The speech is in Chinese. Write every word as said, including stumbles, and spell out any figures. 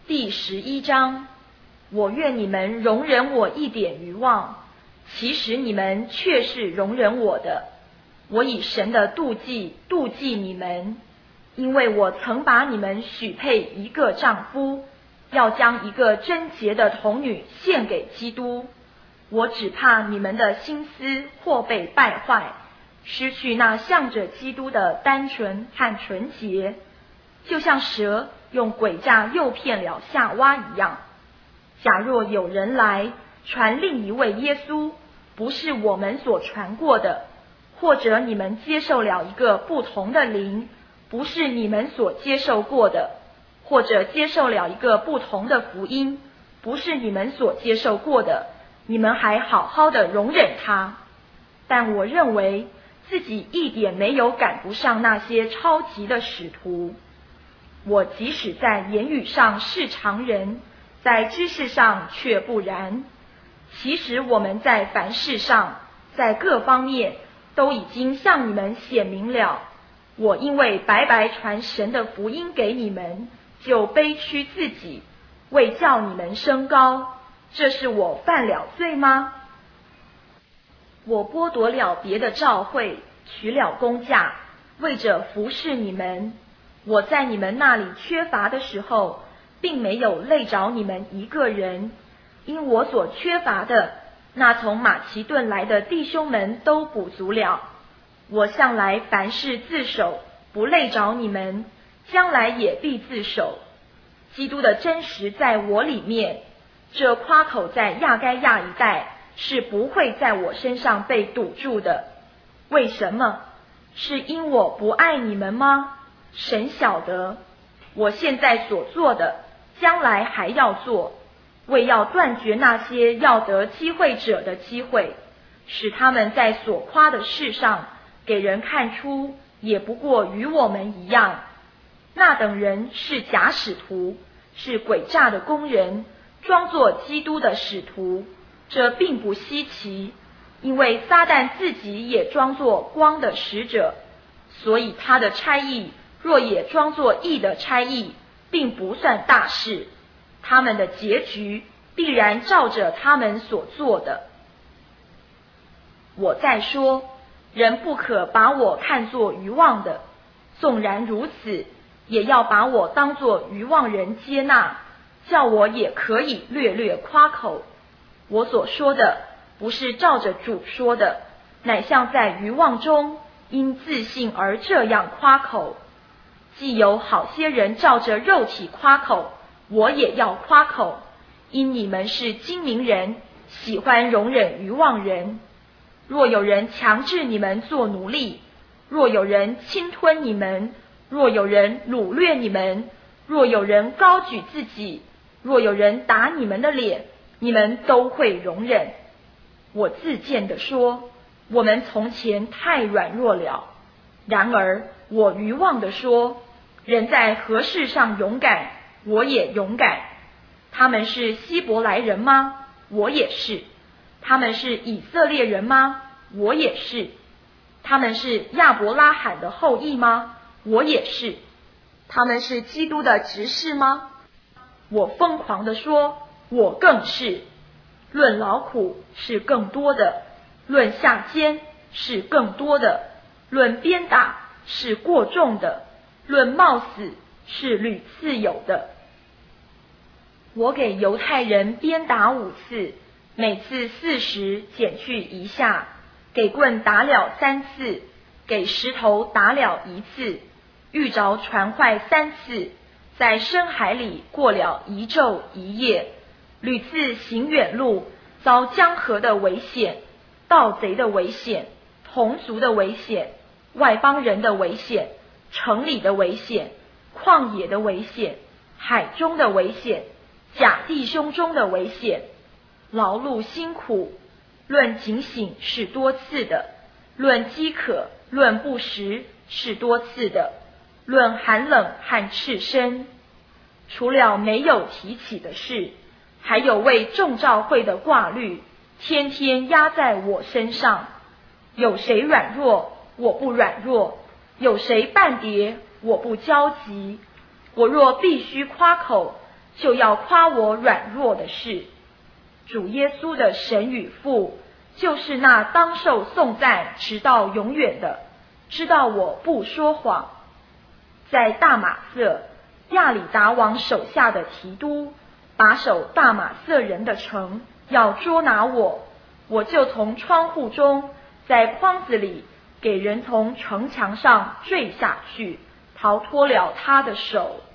第十一章，我愿你们容忍我一点愚妄，其实你们却是容忍我的。我以神的妒忌妒忌你们，因为我曾把你们许配一个丈夫，要将一个贞洁的童女献给基督。我只怕你们的心思或被败坏，失去那向着基督的单纯和纯洁，就像蛇用诡诈诱骗了夏娃一样。假若有人来传另一位耶稣，不是我们所传过的，或者你们接受了一个不同的灵，不是你们所接受过的，或者接受了一个不同的福音，不是你们所接受过的，你们还好好的容忍他。但我认为自己一点没有赶不上那些超级的使徒。我即使在言语上是常人，在知识上却不然。其实我们在凡事上，在各方面都已经向你们显明了。我因为白白传神的福音给你们，就卑屈自己，为叫你们升高。这是我犯了罪吗？我剥夺了别的召会，取了工价，为着服侍你们。我在你们那里缺乏的时候，并没有累着你们一个人，因我所缺乏的，那从马其顿来的弟兄们都补足了。我向来凡事自守，不累着你们，将来也必自守。基督的真实在我里面，这夸口在亚该亚一带是不会在我身上被堵住的。为什么？是因我不爱你们吗？神晓得，我现在所做的，将来还要做，为要断绝那些要得机会者的机会，使他们在所夸的事上给人看出，也不过与我们一样。那等人是假使徒，是诡诈的工人，装作基督的使徒，这并不稀奇，因为撒旦自己也装作光的使者，所以他的差役若也装作义的差役，并不算大事，他们的结局必然照着他们所做的。我再说，人不可把我看作愚妄的，纵然如此，也要把我当作愚妄人接纳，叫我也可以略略夸口。我所说的不是照着主说的，乃像在愚妄中因自信而这样夸口。既有好些人照着肉体夸口，我也要夸口，因你们是精明人，喜欢容忍愚妄人。若有人强制你们做奴隶，若有人侵吞你们，若有人掳掠你们，若有人高举自己，若有人打你们的脸，你们都会容忍。我自荐地说，我们从前太软弱了。然而我愚妄地说，人在何事上勇敢，我也勇敢。他们是希伯来人吗？我也是。他们是以色列人吗？我也是。他们是亚伯拉罕的后裔吗？我也是。他们是基督的执事吗？我疯狂地说，我更是。论劳苦是更多的，论下监是更多的，论鞭打是过重的，论冒死是屡次有的。我给犹太人鞭打五次，每次四十减去一下，给棍打了三次，给石头打了一次，遇着船坏三次，在深海里过了一昼一夜，屡次行远路，遭江河的危险，盗贼的危险，同族的危险，外邦人的危险，城里的危险，旷野的危险，海中的危险，假弟兄中的危险，劳碌辛苦，论警醒是多次的，论饥渴，论不食是多次的，论寒冷和赤身。除了没有提起的事，还有为众召会的挂虑，天天压在我身上。有谁软弱，我不软弱；有谁半跌，我不焦急。我若必须夸口， 就要夸我软弱的事。主耶稣的神与父，就是那当受颂赞直到永远的，知道我不说谎。在大马色，亚里达王手下的提督把守大马色人的城，要捉拿我，我就从窗户中，在筐子里给人从城墙上坠下去，逃脱了他的手。